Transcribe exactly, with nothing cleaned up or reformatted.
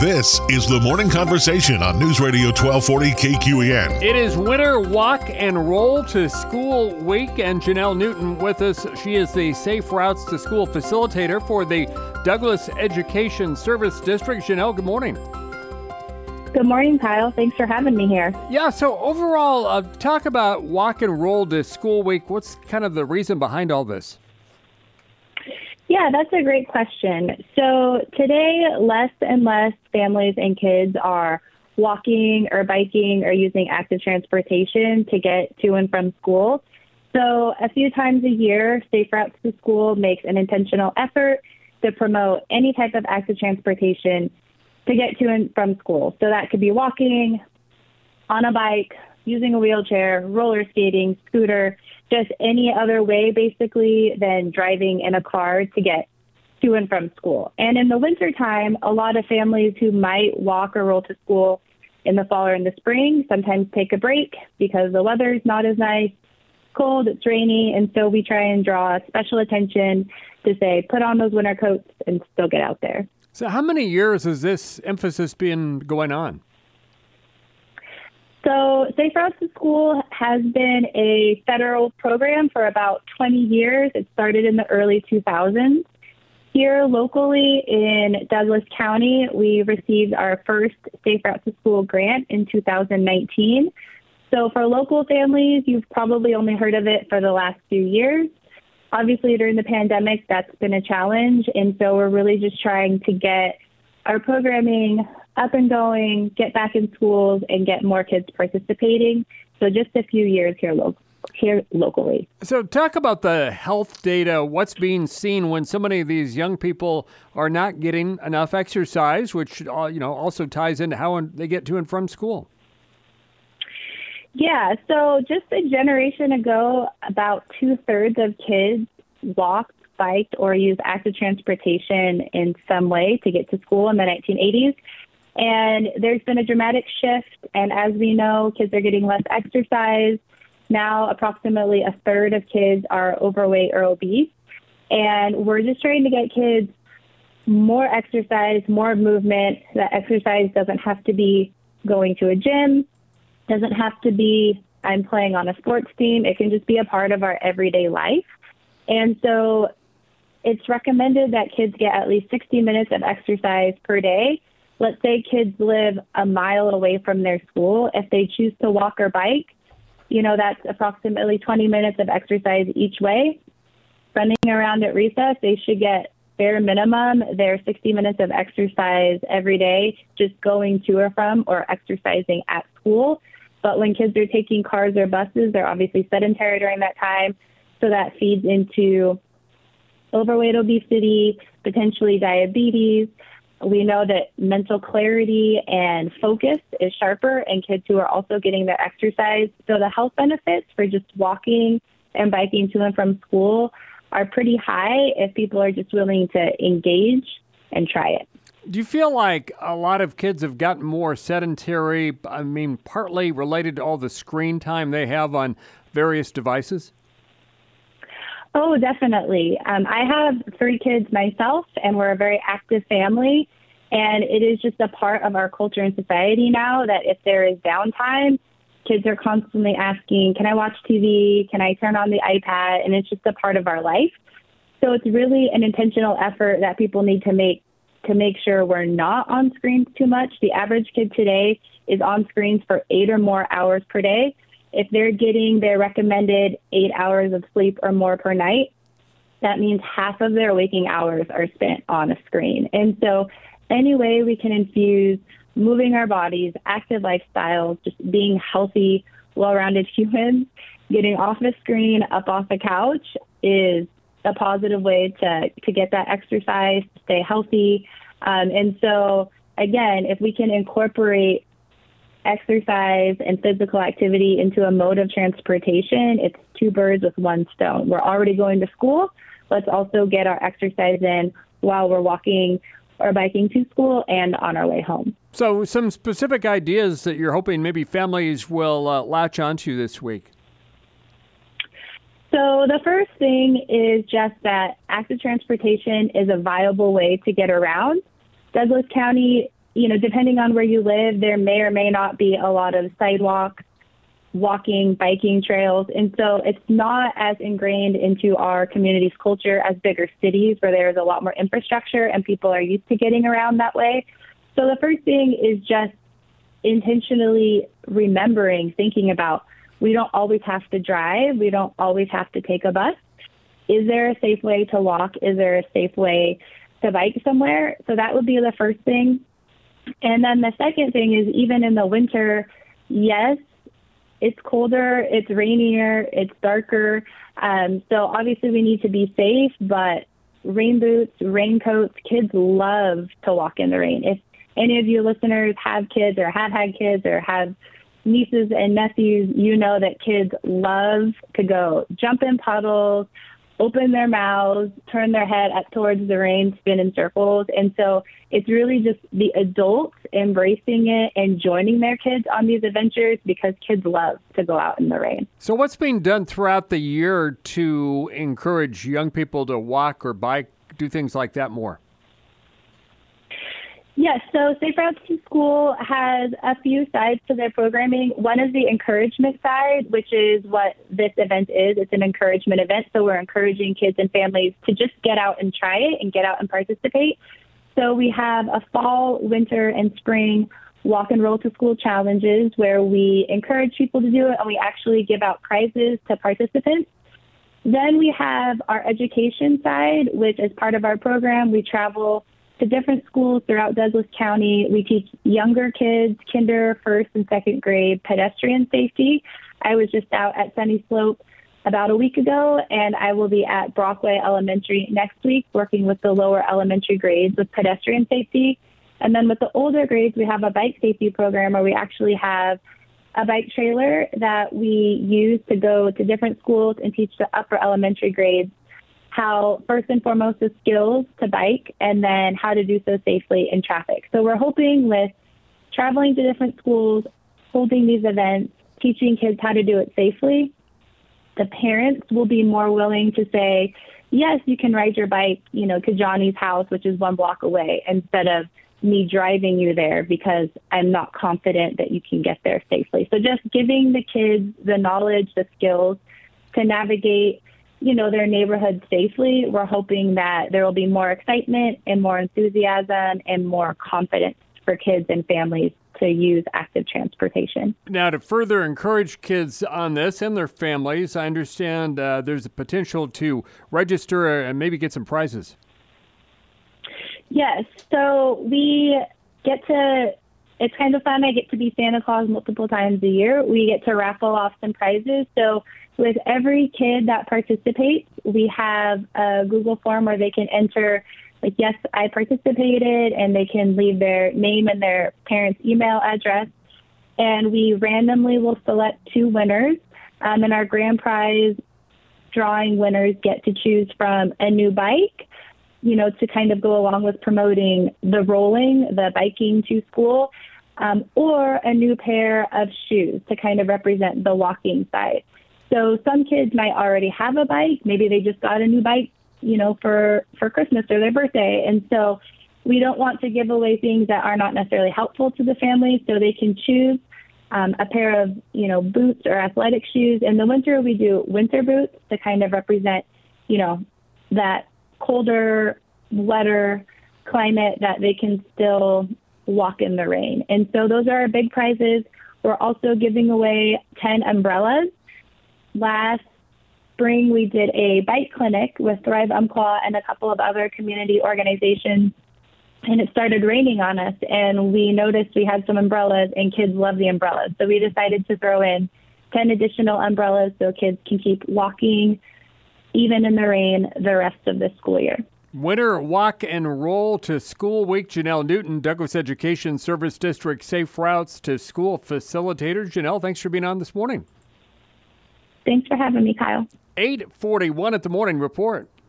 This is the Morning Conversation on News Radio twelve forty K Q E N. It is Winter Walk and Roll to School Week, and Janelle Newton with us. She is the Safe Routes to School facilitator for the Douglas Education Service District. Janelle, good morning. Good morning, Kyle. Thanks for having me here. Yeah, so overall, uh, talk about Walk and Roll to School Week. What's kind of the reason behind all this? Yeah, that's a great question. So today, less and less families and kids are walking or biking or using active transportation to get to and from school. So a few times a year, Safe Routes to School makes an intentional effort to promote any type of active transportation to get to and from school. So that could be walking, on a bike, using a wheelchair, roller skating, scooter, just any other way basically than driving in a car to get to and from school. And in the wintertime, a lot of families who might walk or roll to school in the fall or in the spring sometimes take a break because the weather is not as nice, cold, it's rainy, and so we try and draw special attention to say, put on those winter coats and still get out there. So how many years has this emphasis been going on? So Safe Routes to School has been a federal program for about twenty years. It started in the early two thousands. Here locally in Douglas County, we received our first Safe Routes to School grant in two thousand nineteen. So for local families, you've probably only heard of it for the last few years. Obviously, during the pandemic, that's been a challenge. And so we're really just trying to get our programming up and going, get back in schools, and get more kids participating. So just a few years here, lo- here locally. So talk about the health data, what's being seen when so many of these young people are not getting enough exercise, which uh, you know also ties into how they get to and from school. Yeah, so just a generation ago, about two-thirds of kids walked, biked, or used active transportation in some way to get to school in the nineteen eighties. And there's been a dramatic shift, and as we know, kids are getting less exercise. Now approximately a third of kids are overweight or obese, and we're just trying to get kids more exercise, more movement. That exercise doesn't have to be going to a gym, doesn't have to be I'm playing on a sports team. It can just be a part of our everyday life. And so it's recommended that kids get at least sixty minutes of exercise per day. Let's say kids live a mile away from their school. If they choose to walk or bike, you know, that's approximately twenty minutes of exercise each way. Running around at recess, they should get bare minimum their sixty minutes of exercise every day, just going to or from or exercising at school. But when kids are taking cars or buses, they're obviously sedentary during that time. So that feeds into overweight, obesity, potentially diabetes. We know that mental clarity and focus is sharper in kids who are also getting their exercise. So the health benefits for just walking and biking to and from school are pretty high if people are just willing to engage and try it. Do you feel like a lot of kids have gotten more sedentary, I mean, partly related to all the screen time they have on various devices? Oh, definitely. Um, I have three kids myself, and we're a very active family. And it is just a part of our culture and society now that if there is downtime, kids are constantly asking, can I watch T V? Can I turn on the iPad? And it's just a part of our life. So it's really an intentional effort that people need to make to make sure we're not on screens too much. The average kid today is on screens for eight or more hours per day. If they're getting their recommended eight hours of sleep or more per night, that means half of their waking hours are spent on a screen. And so any way we can infuse moving our bodies, active lifestyles, just being healthy, well-rounded humans, getting off the screen, up off the couch is a positive way to, to get that exercise, to stay healthy. Um, and so, again, if we can incorporate exercise and physical activity into a mode of transportation, it's two birds with one stone. We're already going to school. Let's also get our exercise in while we're walking or biking to school and on our way home. So some specific ideas that you're hoping maybe families will uh, latch onto this week. So the first thing is just that active transportation is a viable way to get around. Douglas County you know, depending on where you live, there may or may not be a lot of sidewalks, walking, biking trails. And so it's not as ingrained into our community's culture as bigger cities where there's a lot more infrastructure and people are used to getting around that way. So the first thing is just intentionally remembering, thinking about, we don't always have to drive. We don't always have to take a bus. Is there a safe way to walk? Is there a safe way to bike somewhere? So that would be the first thing. And then the second thing is, even in the winter, yes, it's colder, it's rainier, it's darker. Um, so obviously we need to be safe, but rain boots, raincoats, kids love to walk in the rain. If any of you listeners have kids or have had kids or have nieces and nephews, you know that kids love to go jump in puddles, open their mouths, turn their head up towards the rain, spin in circles. And so it's really just the adults embracing it and joining their kids on these adventures, because kids love to go out in the rain. So what's being done throughout the year to encourage young people to walk or bike, do things like that more? Yes, so Safe Routes to School has a few sides to their programming. One is the encouragement side, which is what this event is. It's an encouragement event, so we're encouraging kids and families to just get out and try it and get out and participate. So we have a fall, winter, and spring walk and roll to school challenges where we encourage people to do it, and we actually give out prizes to participants. Then we have our education side, which is part of our program. We travel to different schools throughout Douglas County. We teach younger kids, kinder, first and second grade, pedestrian safety. I was just out at Sunny Slope about a week ago, and I will be at Brockway Elementary next week working with the lower elementary grades with pedestrian safety. And then with the older grades, we have a bike safety program where we actually have a bike trailer that we use to go to different schools and teach the upper elementary grades how, first and foremost, the skills to bike, and then how to do so safely in traffic. So we're hoping with traveling to different schools, holding these events, teaching kids how to do it safely, the parents will be more willing to say, yes, you can ride your bike, you know, to Johnny's house, which is one block away, instead of me driving you there because I'm not confident that you can get there safely. So just giving the kids the knowledge, the skills to navigate, you know, their neighborhood safely. We're hoping that there will be more excitement and more enthusiasm and more confidence for kids and families to use active transportation. Now, to further encourage kids on this and their families, I understand uh, there's a potential to register and maybe get some prizes. Yes. So we get to, it's kind of fun. I get to be Santa Claus multiple times a year. We get to raffle off some prizes. So with every kid that participates, we have a Google form where they can enter, like, yes, I participated, and they can leave their name and their parents' email address. And we randomly will select two winners. Um, and our grand prize drawing winners get to choose from a new bike, you know, to kind of go along with promoting the rolling, the biking to school, um, or a new pair of shoes to kind of represent the walking side. So some kids might already have a bike. Maybe they just got a new bike, you know, for, for Christmas or their birthday. And so we don't want to give away things that are not necessarily helpful to the family, so they can choose um, a pair of, you know, boots or athletic shoes. In the winter, we do winter boots to kind of represent, you know, that colder, wetter climate that they can still walk in the rain. And so those are our big prizes. We're also giving away ten umbrellas. Last spring, we did a bike clinic with Thrive Umpqua and a couple of other community organizations, and it started raining on us, and we noticed we had some umbrellas, and kids love the umbrellas. So we decided to throw in ten additional umbrellas so kids can keep walking, even in the rain, the rest of the school year. Winter Walk and Roll to School Week. Janelle Newton, Douglas Education Service District Safe Routes to School Facilitator. Janelle, thanks for being on this morning. Thanks for having me, Kyle. eight forty-one at the Morning Report.